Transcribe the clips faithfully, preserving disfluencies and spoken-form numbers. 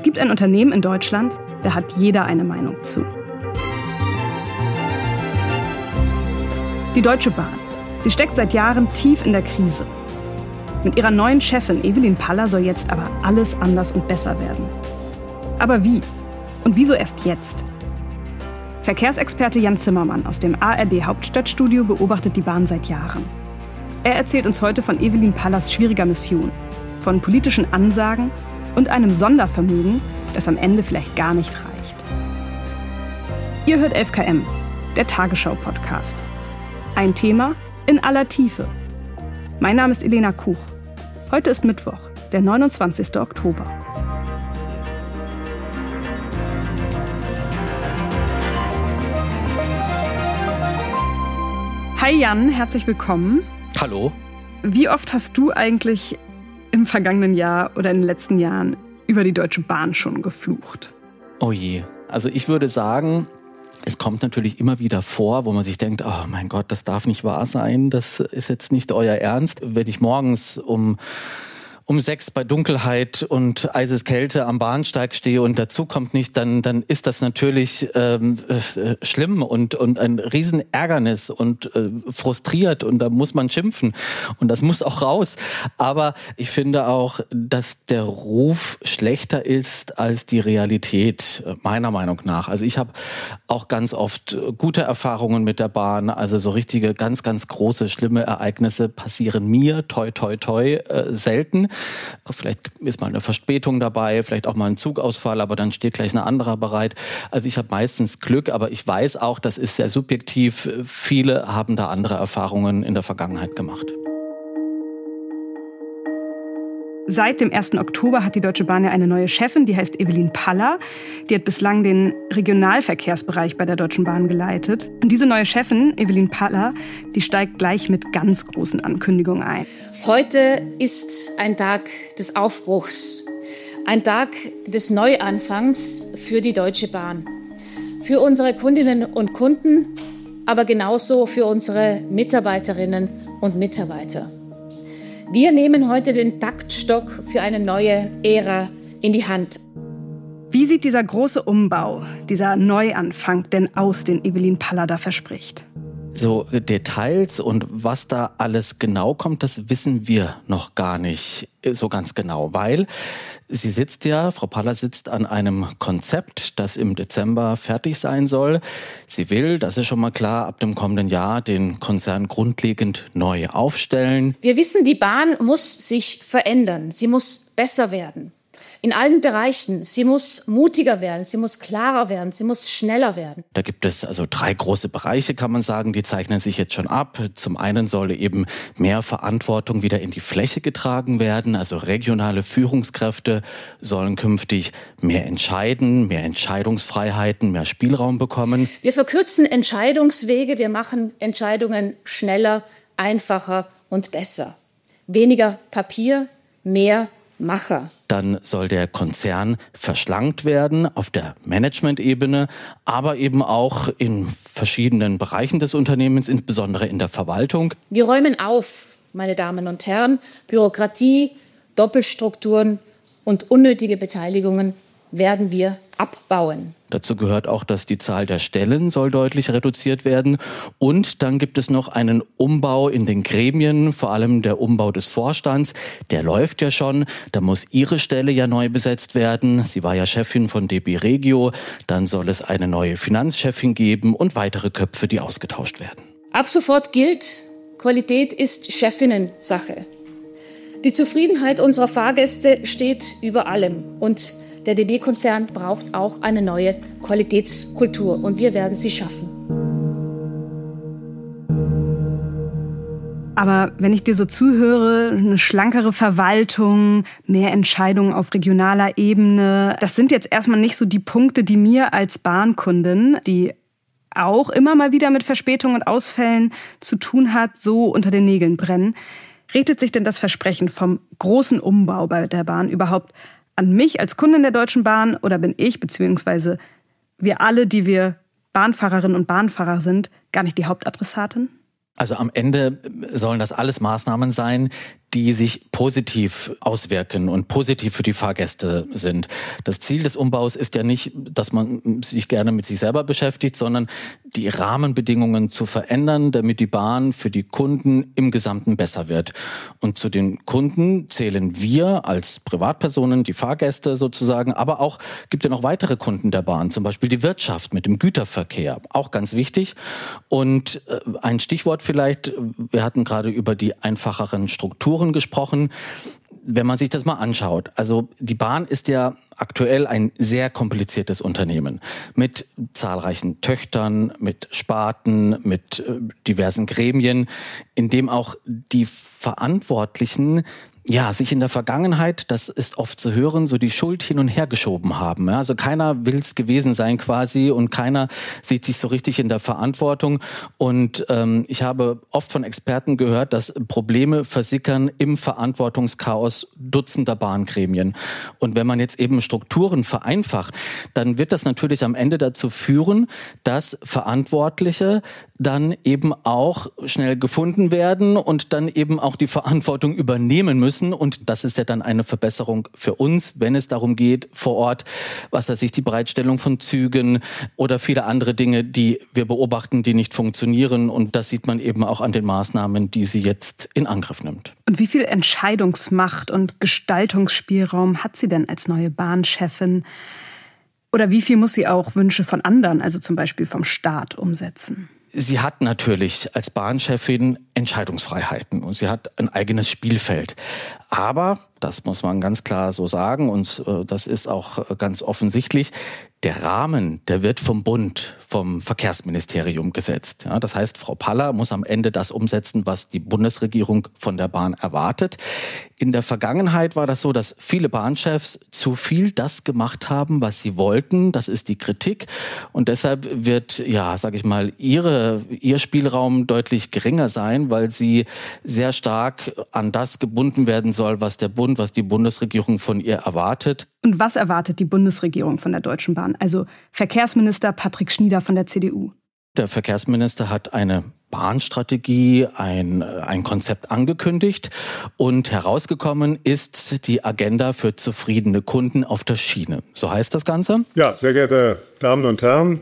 gibt ein Unternehmen in Deutschland, da hat jeder eine Meinung zu. Die Deutsche Bahn. Sie steckt seit Jahren tief in der Krise. Mit ihrer neuen Chefin Evelyn Paller soll jetzt aber alles anders und besser werden. Aber wie? Und wieso erst jetzt? Verkehrsexperte Jan Zimmermann aus dem A R D-Hauptstadtstudio beobachtet die Bahn seit Jahren. Er erzählt uns heute von Evelyn Pallers schwieriger Mission, von politischen Ansagen und einem Sondervermögen, das am Ende vielleicht gar nicht reicht. Ihr hört elf Kilometer, der Tagesschau-Podcast. Ein Thema in aller Tiefe. Mein Name ist Elena Kuch. Heute ist Mittwoch, der neunundzwanzigster Oktober. Hi Jan, herzlich willkommen. Hallo. Wie oft hast du eigentlich im vergangenen Jahr oder in den letzten Jahren über die Deutsche Bahn schon geflucht? Oh je. Also ich würde sagen, es kommt natürlich immer wieder vor, wo man sich denkt, oh mein Gott, das darf nicht wahr sein, das ist jetzt nicht euer Ernst. Wenn ich morgens um um sechs bei Dunkelheit und Eiseskälte am Bahnsteig stehe und dazu kommt nicht, dann dann ist das natürlich ähm, äh, schlimm und und ein Riesenärgernis und äh, frustriert und da muss man schimpfen und das muss auch raus. Aber ich finde auch, dass der Ruf schlechter ist als die Realität, meiner Meinung nach. Also ich habe auch ganz oft gute Erfahrungen mit der Bahn, also so richtige ganz, ganz große, schlimme Ereignisse passieren mir, toi, toi, toi, äh, selten. Vielleicht ist mal eine Verspätung dabei, vielleicht auch mal ein Zugausfall, aber dann steht gleich ein anderer bereit. Also ich habe meistens Glück, aber ich weiß auch, das ist sehr subjektiv. Viele haben da andere Erfahrungen in der Vergangenheit gemacht. Seit dem ersten Oktober hat die Deutsche Bahn ja eine neue Chefin, die heißt Evelyn Paller. Die hat bislang den Regionalverkehrsbereich bei der Deutschen Bahn geleitet. Und diese neue Chefin, Evelyn Paller, die steigt gleich mit ganz großen Ankündigungen ein. Heute ist ein Tag des Aufbruchs, ein Tag des Neuanfangs für die Deutsche Bahn. Für unsere Kundinnen und Kunden, aber genauso für unsere Mitarbeiterinnen und Mitarbeiter. Wir nehmen heute den Taktstock für eine neue Ära in die Hand. Wie sieht dieser große Umbau, dieser Neuanfang denn aus, den Evelyn Paller da verspricht? So Details und was da alles genau kommt, das wissen wir noch gar nicht so ganz genau, weil sie sitzt ja, Frau Paller sitzt an einem Konzept, das im Dezember fertig sein soll. Sie will, das ist schon mal klar, ab dem kommenden Jahr den Konzern grundlegend neu aufstellen. Wir wissen, die Bahn muss sich verändern, sie muss besser werden. In allen Bereichen. Sie muss mutiger werden, sie muss klarer werden, sie muss schneller werden. Da gibt es also drei große Bereiche, kann man sagen, die zeichnen sich jetzt schon ab. Zum einen soll eben mehr Verantwortung wieder in die Fläche getragen werden. Also regionale Führungskräfte sollen künftig mehr entscheiden, mehr Entscheidungsfreiheiten, mehr Spielraum bekommen. Wir verkürzen Entscheidungswege, wir machen Entscheidungen schneller, einfacher und besser. Weniger Papier, mehr Macher. Dann soll der Konzern verschlankt werden auf der Management-Ebene, aber eben auch in verschiedenen Bereichen des Unternehmens, insbesondere in der Verwaltung. Wir räumen auf, meine Damen und Herren. Bürokratie, Doppelstrukturen und unnötige Beteiligungen werden wir abbauen. Dazu gehört auch, dass die Zahl der Stellen soll deutlich reduziert werden. Und dann gibt es noch einen Umbau in den Gremien, vor allem der Umbau des Vorstands. Der läuft ja schon. Da muss ihre Stelle ja neu besetzt werden. Sie war ja Chefin von D B Regio. Dann soll es eine neue Finanzchefin geben und weitere Köpfe, die ausgetauscht werden. Ab sofort gilt, Qualität ist Chefinnen-Sache. Die Zufriedenheit unserer Fahrgäste steht über allem. Und der D B-Konzern braucht auch eine neue Qualitätskultur und wir werden sie schaffen. Aber wenn ich dir so zuhöre, eine schlankere Verwaltung, mehr Entscheidungen auf regionaler Ebene, das sind jetzt erstmal nicht so die Punkte, die mir als Bahnkundin, die auch immer mal wieder mit Verspätungen und Ausfällen zu tun hat, so unter den Nägeln brennen. Richtet sich denn das Versprechen vom großen Umbau bei der Bahn überhaupt an mich als Kundin der Deutschen Bahn oder bin ich, beziehungsweise wir alle, die wir Bahnfahrerinnen und Bahnfahrer sind, gar nicht die Hauptadressatin? Also am Ende sollen das alles Maßnahmen sein, die sich positiv auswirken und positiv für die Fahrgäste sind. Das Ziel des Umbaus ist ja nicht, dass man sich gerne mit sich selber beschäftigt, sondern die Rahmenbedingungen zu verändern, damit die Bahn für die Kunden im Gesamten besser wird. Und zu den Kunden zählen wir als Privatpersonen, die Fahrgäste sozusagen, aber auch gibt ja noch weitere Kunden der Bahn, zum Beispiel die Wirtschaft mit dem Güterverkehr, auch ganz wichtig. Und ein Stichwort vielleicht, wir hatten gerade über die einfacheren Strukturen gesprochen. Wenn man sich das mal anschaut, also die Bahn ist ja aktuell ein sehr kompliziertes Unternehmen mit zahlreichen Töchtern, mit Sparten, mit äh, diversen Gremien, in dem auch die Verantwortlichen ja, sich in der Vergangenheit, das ist oft zu hören, so die Schuld hin und her geschoben haben. Ja, also keiner will es gewesen sein quasi und keiner sieht sich so richtig in der Verantwortung. Und ähm, ich habe oft von Experten gehört, dass Probleme versickern im Verantwortungschaos dutzender Bahngremien. Und wenn man jetzt eben Strukturen vereinfacht, dann wird das natürlich am Ende dazu führen, dass Verantwortliche dann eben auch schnell gefunden werden und dann eben auch die Verantwortung übernehmen müssen. Und das ist ja dann eine Verbesserung für uns, wenn es darum geht, vor Ort, was weiß ich, die Bereitstellung von Zügen oder viele andere Dinge, die wir beobachten, die nicht funktionieren. Und das sieht man eben auch an den Maßnahmen, die sie jetzt in Angriff nimmt. Und wie viel Entscheidungsmacht und Gestaltungsspielraum hat sie denn als neue Bahnchefin? Oder wie viel muss sie auch Wünsche von anderen, also zum Beispiel vom Staat, umsetzen? Sie hat natürlich als Bahnchefin Entscheidungsfreiheiten und sie hat ein eigenes Spielfeld. Aber, das muss man ganz klar so sagen und äh, das ist auch äh, ganz offensichtlich, der Rahmen, der wird vom Bund, vom Verkehrsministerium gesetzt. Ja, das heißt, Frau Paller muss am Ende das umsetzen, was die Bundesregierung von der Bahn erwartet. In der Vergangenheit war das so, dass viele Bahnchefs zu viel das gemacht haben, was sie wollten. Das ist die Kritik. Und deshalb wird, ja, sag ich mal, ihre, ihr Spielraum deutlich geringer sein, weil sie sehr stark an das gebunden werden soll, was der Bund, was die Bundesregierung von ihr erwartet. Und was erwartet die Bundesregierung von der Deutschen Bahn? Also Verkehrsminister Patrick Schnieder von der C D U. Der Verkehrsminister hat eine Bahnstrategie, ein, ein Konzept angekündigt und herausgekommen ist die Agenda für zufriedene Kunden auf der Schiene. So heißt das Ganze? Ja, sehr geehrte Damen und Herren,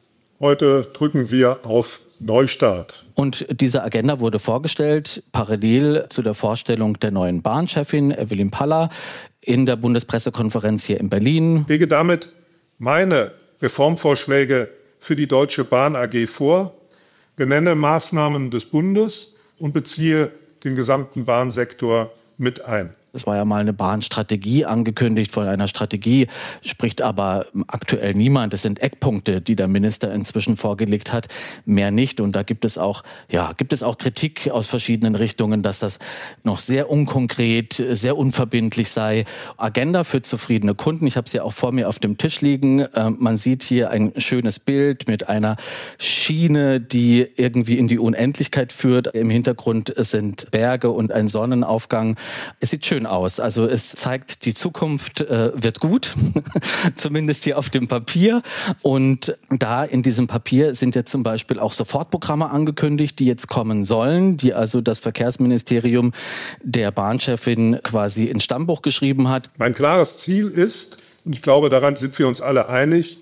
heute drücken wir auf Neustart. Und diese Agenda wurde vorgestellt, parallel zu der Vorstellung der neuen Bahnchefin Evelyn Paller in der Bundespressekonferenz hier in Berlin. Ich lege damit meine Reformvorschläge für die Deutsche Bahn A G vor, benenne Maßnahmen des Bundes und beziehe den gesamten Bahnsektor mit ein. Es war ja mal eine Bahnstrategie angekündigt. Von einer Strategie spricht aber aktuell niemand. Es sind Eckpunkte, die der Minister inzwischen vorgelegt hat, mehr nicht. Und da gibt es auch, ja, gibt es auch Kritik aus verschiedenen Richtungen, dass das noch sehr unkonkret, sehr unverbindlich sei. Agenda für zufriedene Kunden. Ich habe es ja auch vor mir auf dem Tisch liegen. Äh, man sieht hier ein schönes Bild mit einer Schiene, die irgendwie in die Unendlichkeit führt. Im Hintergrund sind Berge und ein Sonnenaufgang. Es sieht schön aus. Also es zeigt, die Zukunft äh, wird gut, zumindest hier auf dem Papier. Und da in diesem Papier sind jetzt zum Beispiel auch Sofortprogramme angekündigt, die jetzt kommen sollen, die also das Verkehrsministerium der Bahnchefin quasi ins Stammbuch geschrieben hat. Mein klares Ziel ist, und ich glaube, daran sind wir uns alle einig,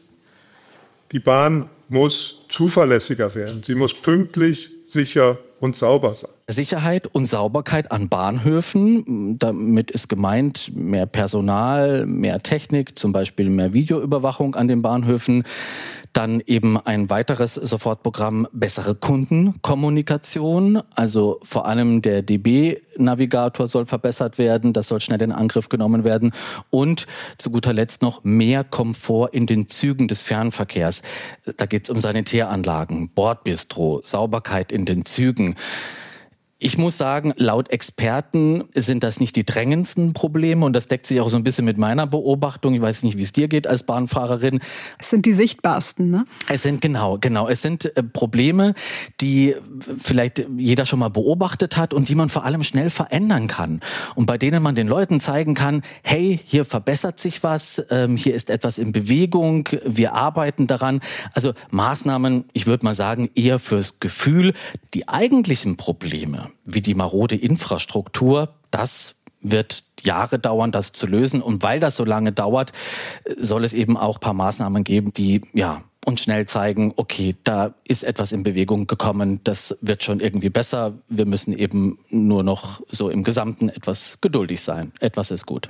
die Bahn muss zuverlässiger werden. Sie muss pünktlich, sicher und sauber sein. Sicherheit und Sauberkeit an Bahnhöfen. Damit ist gemeint mehr Personal, mehr Technik, zum Beispiel mehr Videoüberwachung an den Bahnhöfen. Dann eben ein weiteres Sofortprogramm, bessere Kundenkommunikation. Also vor allem der D B-Navigator soll verbessert werden. Das soll schnell in Angriff genommen werden. Und zu guter Letzt noch mehr Komfort in den Zügen des Fernverkehrs. Da geht es um Sanitäranlagen, Bordbistro, Sauberkeit in den Zügen. Ich muss sagen, laut Experten sind das nicht die drängendsten Probleme und das deckt sich auch so ein bisschen mit meiner Beobachtung. Ich weiß nicht, wie es dir geht als Bahnfahrerin. Es sind die sichtbarsten, ne? Es sind genau, genau. Es sind äh, Probleme, die vielleicht jeder schon mal beobachtet hat und die man vor allem schnell verändern kann und bei denen man den Leuten zeigen kann, hey, hier verbessert sich was, ähm, hier ist etwas in Bewegung, wir arbeiten daran. Also Maßnahmen, ich würde mal sagen, eher fürs Gefühl. Die eigentlichen Probleme, Probleme wie die marode Infrastruktur, das wird Jahre dauern, das zu lösen. Und weil das so lange dauert, soll es eben auch ein paar Maßnahmen geben, die ja uns schnell zeigen, okay, da ist etwas in Bewegung gekommen, das wird schon irgendwie besser. Wir müssen eben nur noch so im Gesamten etwas geduldig sein. Etwas ist gut.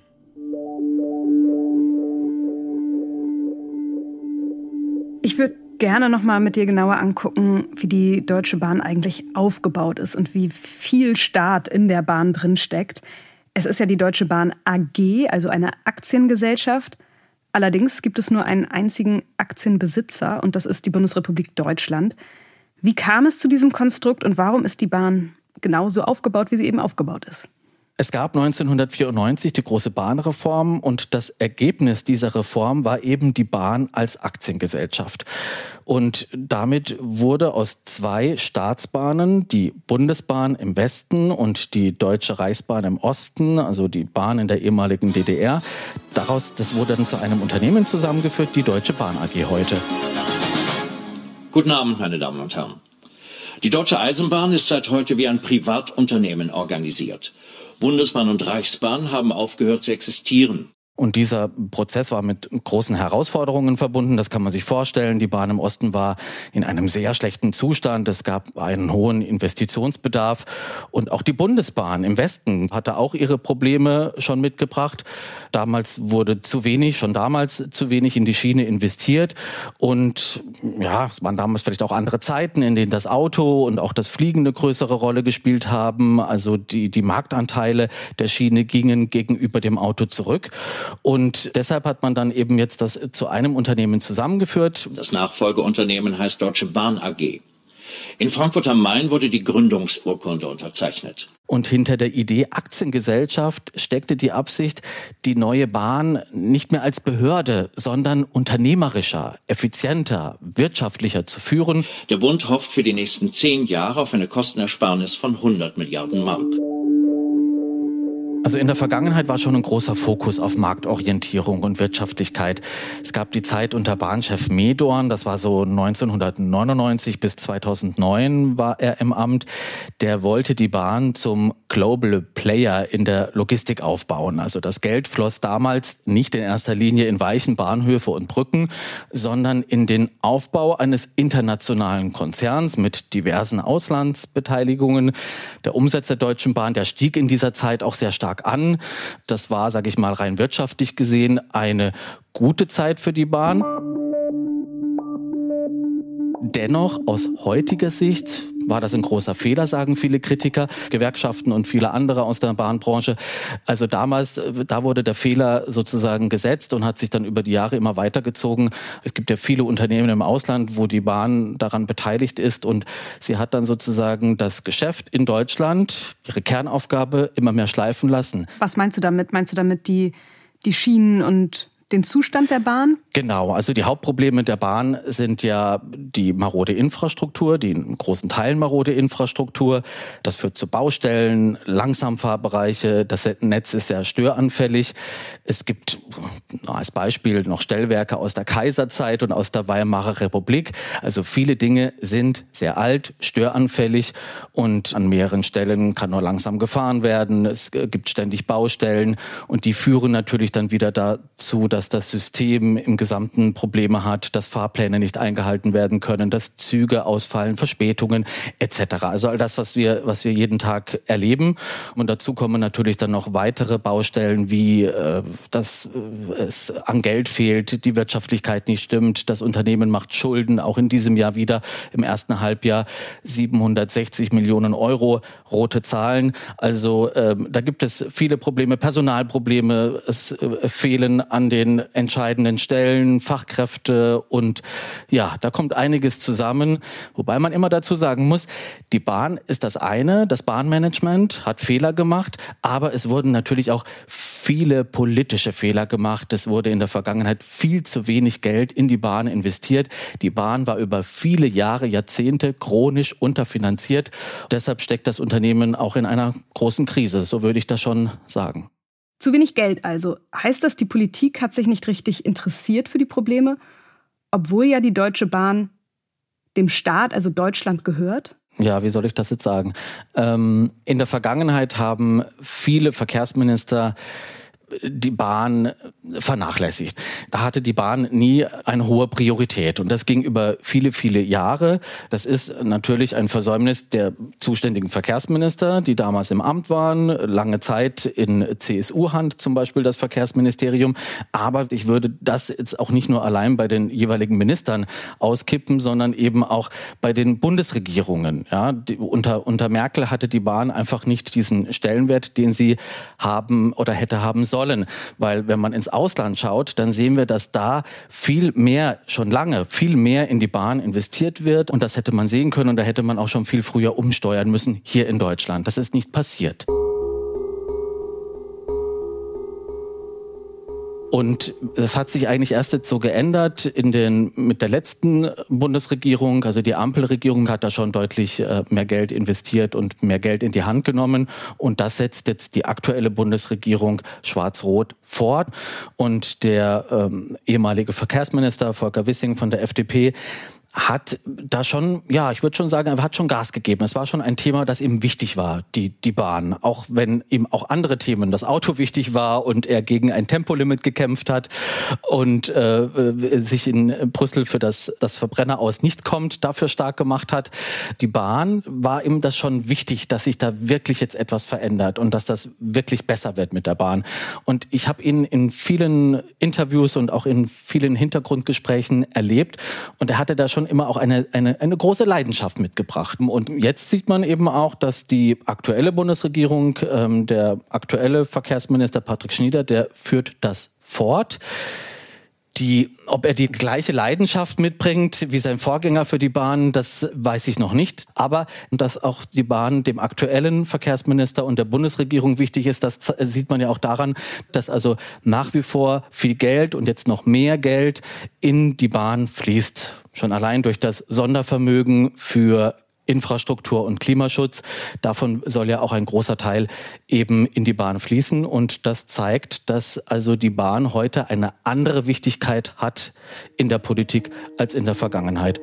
Ich würde gerne noch mal mit dir genauer angucken, wie die Deutsche Bahn eigentlich aufgebaut ist und wie viel Staat in der Bahn drin steckt. Es ist ja die Deutsche Bahn A G, also eine Aktiengesellschaft. Allerdings gibt es nur einen einzigen Aktienbesitzer und das ist die Bundesrepublik Deutschland. Wie kam es zu diesem Konstrukt und warum ist die Bahn genauso aufgebaut, wie sie eben aufgebaut ist? Es gab neunzehnhundertvierundneunzig die große Bahnreform und das Ergebnis dieser Reform war eben die Bahn als Aktiengesellschaft. Und damit wurde aus zwei Staatsbahnen, die Bundesbahn im Westen und die Deutsche Reichsbahn im Osten, also die Bahn in der ehemaligen D D R, daraus, das wurde dann zu einem Unternehmen zusammengeführt, die Deutsche Bahn A G heute. Guten Abend, meine Damen und Herren. Die Deutsche Eisenbahn ist seit heute wie ein Privatunternehmen organisiert. Bundesbahn und Reichsbahn haben aufgehört zu existieren. Und dieser Prozess war mit großen Herausforderungen verbunden, das kann man sich vorstellen. Die Bahn im Osten war in einem sehr schlechten Zustand. Es gab einen hohen Investitionsbedarf. Und auch die Bundesbahn im Westen hatte auch ihre Probleme schon mitgebracht. Damals wurde zu wenig, schon damals zu wenig in die Schiene investiert. Und ja, es waren damals vielleicht auch andere Zeiten, in denen das Auto und auch das Fliegen eine größere Rolle gespielt haben. Also die, die Marktanteile der Schiene gingen gegenüber dem Auto zurück. Und deshalb hat man dann eben jetzt das zu einem Unternehmen zusammengeführt. Das Nachfolgeunternehmen heißt Deutsche Bahn A G. In Frankfurt am Main wurde die Gründungsurkunde unterzeichnet. Und hinter der Idee Aktiengesellschaft steckte die Absicht, die neue Bahn nicht mehr als Behörde, sondern unternehmerischer, effizienter, wirtschaftlicher zu führen. Der Bund hofft für die nächsten zehn Jahre auf eine Kostenersparnis von hundert Milliarden Mark. Also in der Vergangenheit war schon ein großer Fokus auf Marktorientierung und Wirtschaftlichkeit. Es gab die Zeit unter Bahnchef Medorn, das war so neunzehnhundertneunundneunzig bis zweitausendneun war er im Amt. Der wollte die Bahn zum Global Player in der Logistik aufbauen. Also das Geld floss damals nicht in erster Linie in weichen Bahnhöfe und Brücken, sondern in den Aufbau eines internationalen Konzerns mit diversen Auslandsbeteiligungen. Der Umsatz der Deutschen Bahn, der stieg in dieser Zeit auch sehr stark an. Das war, sage ich mal, rein wirtschaftlich gesehen eine gute Zeit für die Bahn. Dennoch, aus heutiger Sicht war das ein großer Fehler, sagen viele Kritiker, Gewerkschaften und viele andere aus der Bahnbranche. Also damals, da wurde der Fehler sozusagen gesetzt und hat sich dann über die Jahre immer weitergezogen. Es gibt ja viele Unternehmen im Ausland, wo die Bahn daran beteiligt ist und sie hat dann sozusagen das Geschäft in Deutschland, ihre Kernaufgabe immer mehr schleifen lassen. Was meinst du damit? Meinst du damit die, die Schienen und den Zustand der Bahn? Genau, also die Hauptprobleme der Bahn sind ja die marode Infrastruktur, die in großen Teilen marode Infrastruktur. Das führt zu Baustellen, Langsamfahrbereiche, das Netz ist sehr störanfällig. Es gibt als Beispiel noch Stellwerke aus der Kaiserzeit und aus der Weimarer Republik. Also viele Dinge sind sehr alt, störanfällig und an mehreren Stellen kann nur langsam gefahren werden. Es gibt ständig Baustellen und die führen natürlich dann wieder dazu, dass das System im Gesamten Probleme hat, dass Fahrpläne nicht eingehalten werden können, dass Züge ausfallen, Verspätungen et cetera. Also all das, was wir, was wir jeden Tag erleben. Und dazu kommen natürlich dann noch weitere Baustellen, wie äh, dass äh, es an Geld fehlt, die Wirtschaftlichkeit nicht stimmt, das Unternehmen macht Schulden, auch in diesem Jahr wieder im ersten Halbjahr siebenhundertsechzig Millionen Euro, rote Zahlen. Also äh, da gibt es viele Probleme, Personalprobleme, es äh, fehlen an den entscheidenden Stellen, Fachkräfte und ja, da kommt einiges zusammen. Wobei man immer dazu sagen muss, die Bahn ist das eine, das Bahnmanagement hat Fehler gemacht, aber es wurden natürlich auch viele politische Fehler gemacht. Es wurde in der Vergangenheit viel zu wenig Geld in die Bahn investiert. Die Bahn war über viele Jahre, Jahrzehnte chronisch unterfinanziert. Deshalb steckt das Unternehmen auch in einer großen Krise, so würde ich das schon sagen. Zu wenig Geld also. Heißt das, die Politik hat sich nicht richtig interessiert für die Probleme, obwohl ja die Deutsche Bahn dem Staat, also Deutschland, gehört? Ja, wie soll ich das jetzt sagen? Ähm, in der Vergangenheit haben viele Verkehrsminister die Bahn vernachlässigt. Da hatte die Bahn nie eine hohe Priorität und das ging über viele, viele Jahre. Das ist natürlich ein Versäumnis der zuständigen Verkehrsminister, die damals im Amt waren, lange Zeit in C S U-Hand zum Beispiel das Verkehrsministerium. Aber ich würde das jetzt auch nicht nur allein bei den jeweiligen Ministern auskippen, sondern eben auch bei den Bundesregierungen. Ja, die, unter, unter Merkel hatte die Bahn einfach nicht diesen Stellenwert, den sie haben oder hätte haben sollen. Sollen, weil wenn man ins Ausland schaut, dann sehen wir, dass da viel mehr, schon lange, viel mehr in die Bahn investiert wird und das hätte man sehen können und da hätte man auch schon viel früher umsteuern müssen hier in Deutschland. Das ist nicht passiert. Und das hat sich eigentlich erst jetzt so geändert in den, mit der letzten Bundesregierung. Also die Ampelregierung hat da schon deutlich äh, mehr Geld investiert und mehr Geld in die Hand genommen. Und das setzt jetzt die aktuelle Bundesregierung schwarz-rot fort. Und der ähm, ehemalige Verkehrsminister Volker Wissing von der F D P hat da schon, ja, ich würde schon sagen, er hat schon Gas gegeben. Es war schon ein Thema, das ihm wichtig war, die die Bahn. Auch wenn ihm auch andere Themen, das Auto wichtig war und er gegen ein Tempolimit gekämpft hat und äh, sich in Brüssel für das, das Verbrenner aus nicht kommt, dafür stark gemacht hat. Die Bahn war ihm das schon wichtig, dass sich da wirklich jetzt etwas verändert und dass das wirklich besser wird mit der Bahn. Und ich habe ihn in vielen Interviews und auch in vielen Hintergrundgesprächen erlebt und er hatte da schon immer auch eine, eine, eine große Leidenschaft mitgebracht. Und jetzt sieht man eben auch, dass die aktuelle Bundesregierung, ähm, der aktuelle Verkehrsminister Patrick Schnieder, der führt das fort. Die, ob er die gleiche Leidenschaft mitbringt wie sein Vorgänger für die Bahn, das weiß ich noch nicht. Aber dass auch die Bahn dem aktuellen Verkehrsminister und der Bundesregierung wichtig ist, das sieht man ja auch daran, dass also nach wie vor viel Geld und jetzt noch mehr Geld in die Bahn fließt. Schon allein durch das Sondervermögen für Infrastruktur und Klimaschutz. Davon soll ja auch ein großer Teil eben in die Bahn fließen. Und das zeigt, dass also die Bahn heute eine andere Wichtigkeit hat in der Politik als in der Vergangenheit.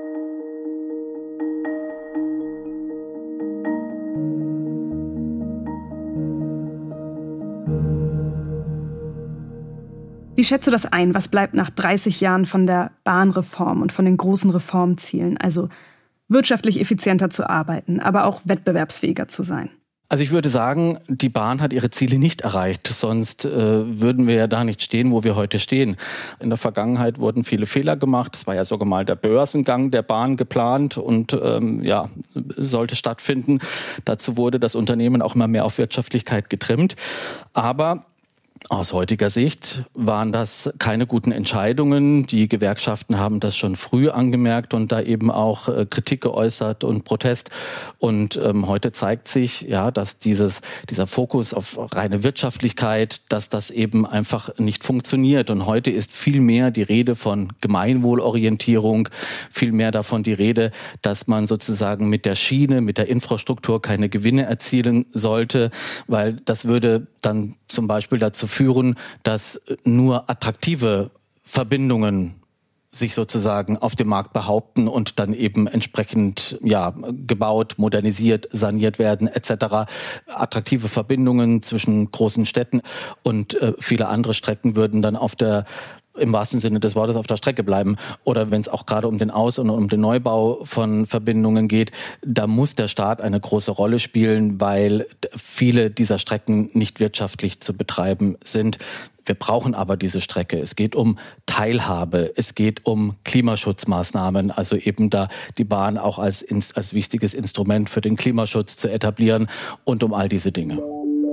Wie schätzt du das ein? Was bleibt nach dreißig Jahren von der Bahnreform und von den großen Reformzielen? Also wirtschaftlich effizienter zu arbeiten, aber auch wettbewerbsfähiger zu sein. Also ich würde sagen, die Bahn hat ihre Ziele nicht erreicht, sonst äh, würden wir ja da nicht stehen, wo wir heute stehen. In der Vergangenheit wurden viele Fehler gemacht. Es war ja sogar mal der Börsengang der Bahn geplant und ähm, ja, sollte stattfinden. Dazu wurde das Unternehmen auch immer mehr auf Wirtschaftlichkeit getrimmt. Aber aus heutiger Sicht waren das keine guten Entscheidungen. Die Gewerkschaften haben das schon früh angemerkt und da eben auch äh, Kritik geäußert und Protest. Und ähm, heute zeigt sich, ja, dass dieses dieser Fokus auf reine Wirtschaftlichkeit, dass das eben einfach nicht funktioniert. Und heute ist viel mehr die Rede von Gemeinwohlorientierung, viel mehr davon die Rede, dass man sozusagen mit der Schiene, mit der Infrastruktur keine Gewinne erzielen sollte, weil das würde dann zum Beispiel dazu führen, dass nur attraktive Verbindungen sich sozusagen auf dem Markt behaupten und dann eben entsprechend ja gebaut, modernisiert, saniert werden et cetera. Attraktive Verbindungen zwischen großen Städten und äh, viele andere Strecken würden dann auf der im wahrsten Sinne des Wortes auf der Strecke bleiben. Oder wenn es auch gerade um den Aus- und um den Neubau von Verbindungen geht, da muss der Staat eine große Rolle spielen, weil viele dieser Strecken nicht wirtschaftlich zu betreiben sind. Wir brauchen aber diese Strecke. Es geht um Teilhabe, es geht um Klimaschutzmaßnahmen, also eben da die Bahn auch als, als wichtiges Instrument für den Klimaschutz zu etablieren und um all diese Dinge.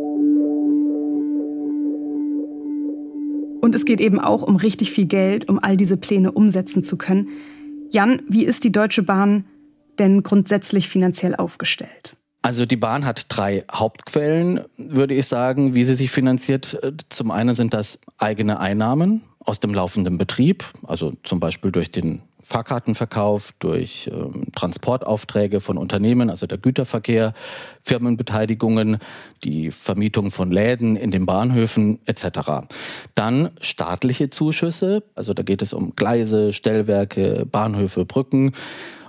Und es geht eben auch um richtig viel Geld, um all diese Pläne umsetzen zu können. Jan, wie ist die Deutsche Bahn denn grundsätzlich finanziell aufgestellt? Also die Bahn hat drei Hauptquellen, würde ich sagen, wie sie sich finanziert. Zum einen sind das eigene Einnahmen aus dem laufenden Betrieb, also zum Beispiel durch den Fahrkartenverkauf, durch ähm, Transportaufträge von Unternehmen, also der Güterverkehr, Firmenbeteiligungen, die Vermietung von Läden in den Bahnhöfen et cetera. Dann staatliche Zuschüsse, also da geht es um Gleise, Stellwerke, Bahnhöfe, Brücken.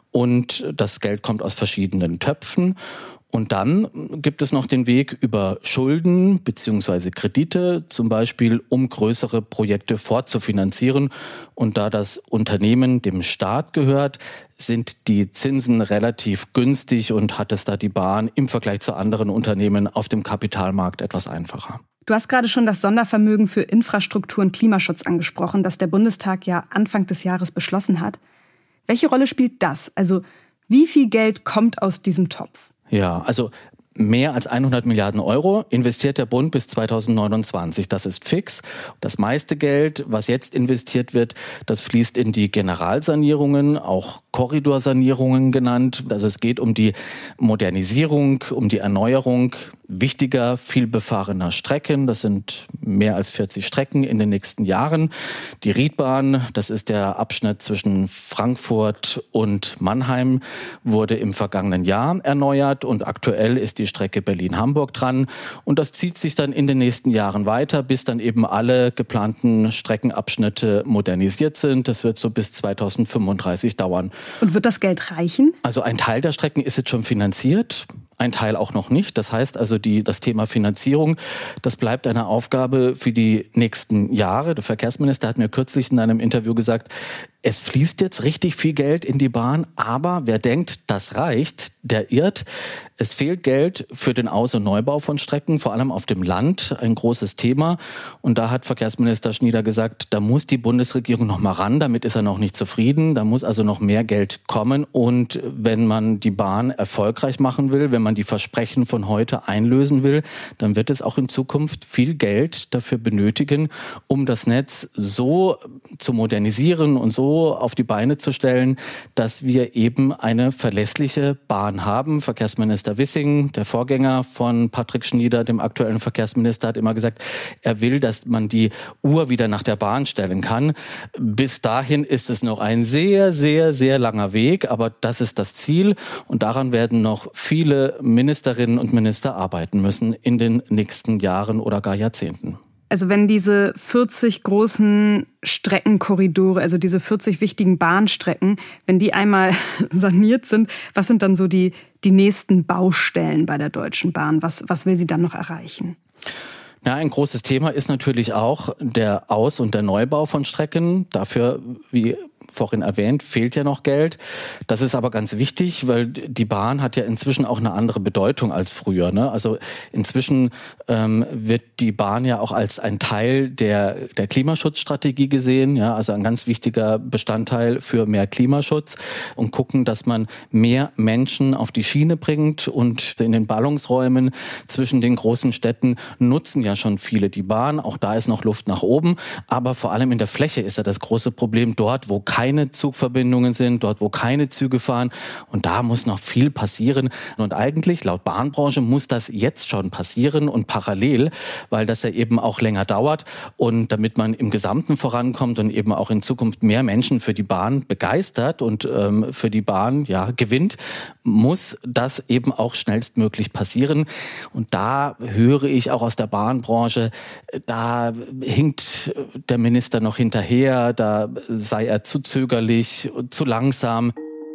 und das Geld kommt aus verschiedenen Töpfen. Und dann gibt es noch den Weg über Schulden bzw. Kredite, zum Beispiel, um größere Projekte fortzufinanzieren. Und da das Unternehmen dem Staat gehört, sind die Zinsen relativ günstig und hat es da die Bahn im Vergleich zu anderen Unternehmen auf dem Kapitalmarkt etwas einfacher. Du hast gerade schon das Sondervermögen für Infrastruktur und Klimaschutz angesprochen, das der Bundestag ja Anfang des Jahres beschlossen hat. Welche Rolle spielt das? Also wie viel Geld kommt aus diesem Topf? Ja, also mehr als hundert Milliarden Euro investiert der Bund bis zweitausendneunundzwanzig. Das ist fix. Das meiste Geld, was jetzt investiert wird, das fließt in die Generalsanierungen, auch Korridorsanierungen genannt. Also es geht um die Modernisierung, um die Erneuerung wichtiger, vielbefahrener Strecken. Das sind mehr als vierzig Strecken in den nächsten Jahren. Die Riedbahn, das ist der Abschnitt zwischen Frankfurt und Mannheim, wurde im vergangenen Jahr erneuert und aktuell ist die Strecke Berlin-Hamburg dran. Und das zieht sich dann in den nächsten Jahren weiter, bis dann eben alle geplanten Streckenabschnitte modernisiert sind. Das wird so bis zweitausendfünfunddreißig dauern. Und wird das Geld reichen? Also ein Teil der Strecken ist jetzt schon finanziert. Ein Teil auch noch nicht. Das heißt also, die, das Thema Finanzierung, das bleibt eine Aufgabe für die nächsten Jahre. Der Verkehrsminister hat mir kürzlich in einem Interview gesagt, es fließt jetzt richtig viel Geld in die Bahn, aber wer denkt, das reicht, der irrt. Es fehlt Geld für den Aus- und Neubau von Strecken, vor allem auf dem Land, ein großes Thema. Und da hat Verkehrsminister Schnieder gesagt, da muss die Bundesregierung noch mal ran, damit ist er noch nicht zufrieden. Da muss also noch mehr Geld kommen. Und wenn man die Bahn erfolgreich machen will, wenn man die Versprechen von heute einlösen will, dann wird es auch in Zukunft viel Geld dafür benötigen, um das Netz so zu modernisieren und so auf die Beine zu stellen, dass wir eben eine verlässliche Bahn haben. Verkehrsminister Wissing, der Vorgänger von Patrick Schnieder, dem aktuellen Verkehrsminister, hat immer gesagt, er will, dass man die Uhr wieder nach der Bahn stellen kann. Bis dahin ist es noch ein sehr, sehr, sehr langer Weg, aber das ist das Ziel und daran werden noch viele Ministerinnen und Minister arbeiten müssen in den nächsten Jahren oder gar Jahrzehnten. Also wenn diese vierzig großen Streckenkorridore, also diese vierzig wichtigen Bahnstrecken, wenn die einmal saniert sind, was sind dann so die, die nächsten Baustellen bei der Deutschen Bahn? Was, was will sie dann noch erreichen? Ja, ein großes Thema ist natürlich auch der Aus- und der Neubau von Strecken. Dafür, wie vorhin erwähnt, fehlt ja noch Geld. Das ist aber ganz wichtig, weil die Bahn hat ja inzwischen auch eine andere Bedeutung als früher, ne? Also inzwischen ähm, wird die Bahn ja auch als ein Teil der, der Klimaschutzstrategie gesehen, ja, also ein ganz wichtiger Bestandteil für mehr Klimaschutz und gucken, dass man mehr Menschen auf die Schiene bringt und in den Ballungsräumen zwischen den großen Städten nutzen ja schon viele die Bahn. Auch da ist noch Luft nach oben, aber vor allem in der Fläche ist ja das große Problem dort, wo keine Zugverbindungen sind, dort, wo keine Züge fahren. Und da muss noch viel passieren. Und eigentlich, laut Bahnbranche, muss das jetzt schon passieren und parallel, weil das ja eben auch länger dauert. Und damit man im Gesamten vorankommt und eben auch in Zukunft mehr Menschen für die Bahn begeistert und ähm, für die Bahn ja gewinnt, muss das eben auch schnellstmöglich passieren. Und da höre ich auch aus der Bahnbranche, da hinkt der Minister noch hinterher, da sei er zu zögerlich, zu langsam.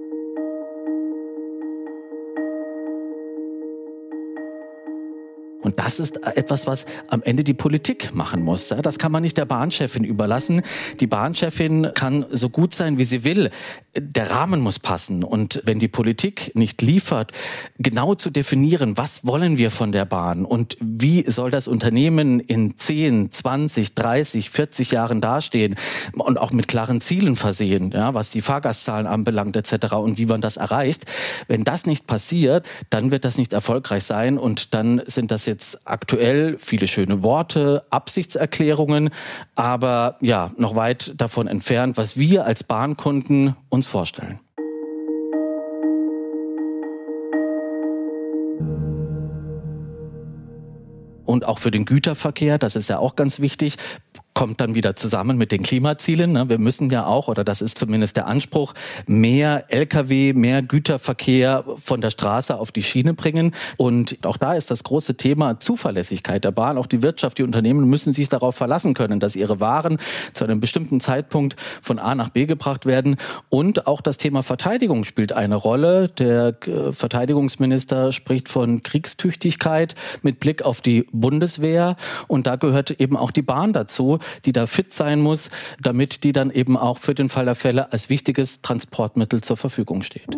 Und das ist etwas, was am Ende die Politik machen muss. Das kann man nicht der Bahnchefin überlassen. Die Bahnchefin kann so gut sein, wie sie will. Der Rahmen muss passen. Und wenn die Politik nicht liefert, genau zu definieren, was wollen wir von der Bahn und wie soll das Unternehmen in zehn, zwanzig, dreißig, vierzig Jahren dastehen und auch mit klaren Zielen versehen, ja, was die Fahrgastzahlen anbelangt et cetera und wie man das erreicht. Wenn das nicht passiert, dann wird das nicht erfolgreich sein und dann sind das jetzt jetzt aktuell viele schöne Worte, Absichtserklärungen, aber ja, noch weit davon entfernt, was wir als Bahnkunden uns vorstellen. Und auch für den Güterverkehr, das ist ja auch ganz wichtig, kommt dann wieder zusammen mit den Klimazielen. Wir müssen ja auch, oder das ist zumindest der Anspruch, mehr L K W, mehr Güterverkehr von der Straße auf die Schiene bringen. Und auch da ist das große Thema Zuverlässigkeit der Bahn. Auch die Wirtschaft, die Unternehmen müssen sich darauf verlassen können, dass ihre Waren zu einem bestimmten Zeitpunkt von A nach B gebracht werden. Und auch das Thema Verteidigung spielt eine Rolle. Der Verteidigungsminister spricht von Kriegstüchtigkeit mit Blick auf die Bundeswehr. Und da gehört eben auch die Bahn dazu, die da fit sein muss, damit die dann eben auch für den Fall der Fälle als wichtiges Transportmittel zur Verfügung steht.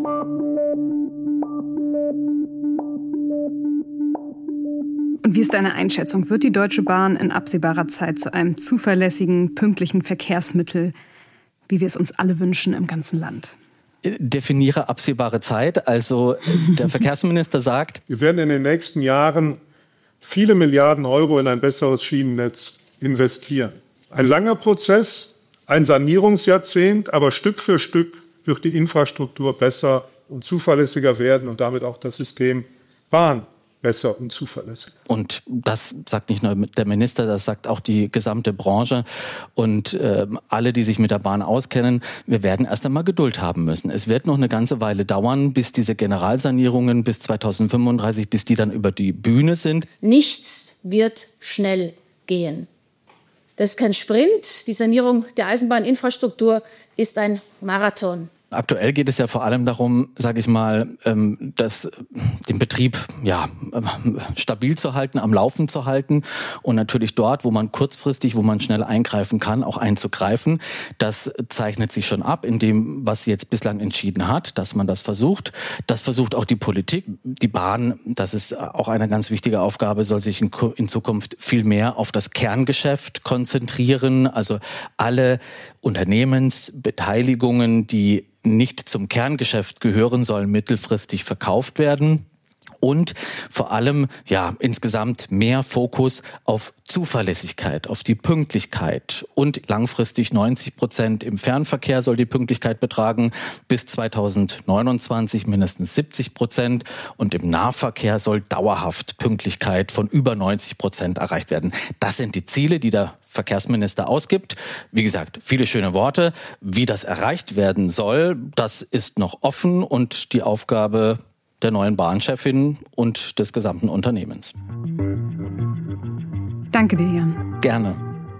Und wie ist deine Einschätzung? Wird die Deutsche Bahn in absehbarer Zeit zu einem zuverlässigen, pünktlichen Verkehrsmittel, wie wir es uns alle wünschen im ganzen Land? Definiere absehbare Zeit. Also der Verkehrsminister sagt, wir werden in den nächsten Jahren viele Milliarden Euro in ein besseres Schienennetz investieren. Ein langer Prozess, ein Sanierungsjahrzehnt, aber Stück für Stück wird die Infrastruktur besser und zuverlässiger werden und damit auch das System Bahn besser und zuverlässiger. Und das sagt nicht nur der Minister, das sagt auch die gesamte Branche und äh, alle, die sich mit der Bahn auskennen. Wir werden erst einmal Geduld haben müssen. Es wird noch eine ganze Weile dauern, bis diese Generalsanierungen bis zweitausendfünfunddreißig, bis die dann über die Bühne sind. Nichts wird schnell gehen. Das ist kein Sprint. Die Sanierung der Eisenbahninfrastruktur ist ein Marathon. Aktuell geht es ja vor allem darum, sage ich mal, das, den Betrieb ja, stabil zu halten, am Laufen zu halten und natürlich dort, wo man kurzfristig, wo man schnell eingreifen kann, auch einzugreifen. Das zeichnet sich schon ab in dem, was sie jetzt bislang entschieden hat, dass man das versucht. Das versucht auch die Politik. Die Bahn, das ist auch eine ganz wichtige Aufgabe, soll sich in, in Zukunft viel mehr auf das Kerngeschäft konzentrieren. Also alle Unternehmensbeteiligungen, die nicht zum Kerngeschäft gehören, sollen mittelfristig verkauft werden. Und vor allem, ja, insgesamt mehr Fokus auf Zuverlässigkeit, auf die Pünktlichkeit. Und langfristig neunzig Prozent im Fernverkehr soll die Pünktlichkeit betragen, bis zweitausendneunundzwanzig mindestens siebzig Prozent. Und im Nahverkehr soll dauerhaft Pünktlichkeit von über neunzig Prozent erreicht werden. Das sind die Ziele, die der Verkehrsminister ausgibt. Wie gesagt, viele schöne Worte. Wie das erreicht werden soll, das ist noch offen und die Aufgabe der neuen Bahnchefin und des gesamten Unternehmens. Danke dir, Jan. Gerne.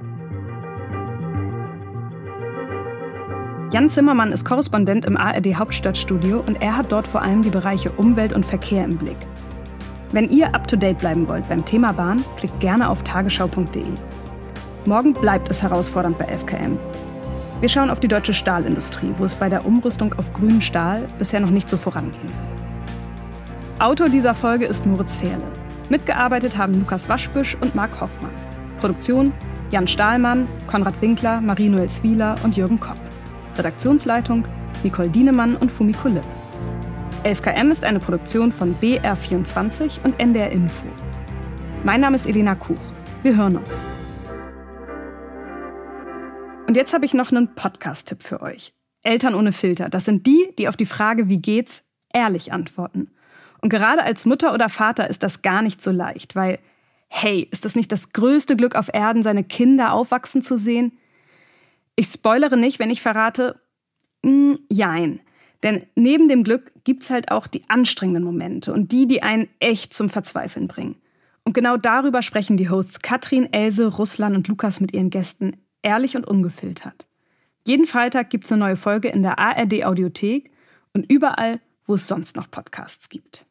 Jan Zimmermann ist Korrespondent im A R D Hauptstadtstudio und er hat dort vor allem die Bereiche Umwelt und Verkehr im Blick. Wenn ihr up-to-date bleiben wollt beim Thema Bahn, klickt gerne auf tagesschau punkt de. Morgen bleibt es herausfordernd bei F K M. Wir schauen auf die deutsche Stahlindustrie, wo es bei der Umrüstung auf grünen Stahl bisher noch nicht so vorangehen will. Autor dieser Folge ist Moritz Fehrle. Mitgearbeitet haben Lukas Waschbüsch und Marc Hoffmann. Produktion Jan Stahlmann, Konrad Winkler, Marie-Noel Zwieler und Jürgen Kopp. Redaktionsleitung Nicole Dienemann und Fumiko Lipp. elf K M ist eine Produktion von B R vierundzwanzig und N D R Info. Mein Name ist Elena Kuch. Wir hören uns. Und jetzt habe ich noch einen Podcast-Tipp für euch. Eltern ohne Filter. Das sind die, die auf die Frage, wie geht's, ehrlich antworten. Und gerade als Mutter oder Vater ist das gar nicht so leicht, weil, hey, ist das nicht das größte Glück auf Erden, seine Kinder aufwachsen zu sehen? Ich spoilere nicht, wenn ich verrate, mh, jein. Denn neben dem Glück gibt's halt auch die anstrengenden Momente und die, die einen echt zum Verzweifeln bringen. Und genau darüber sprechen die Hosts Katrin, Else, Ruslan und Lukas mit ihren Gästen ehrlich und ungefiltert. Jeden Freitag gibt's eine neue Folge in der A R D Audiothek und überall, wo es sonst noch Podcasts gibt.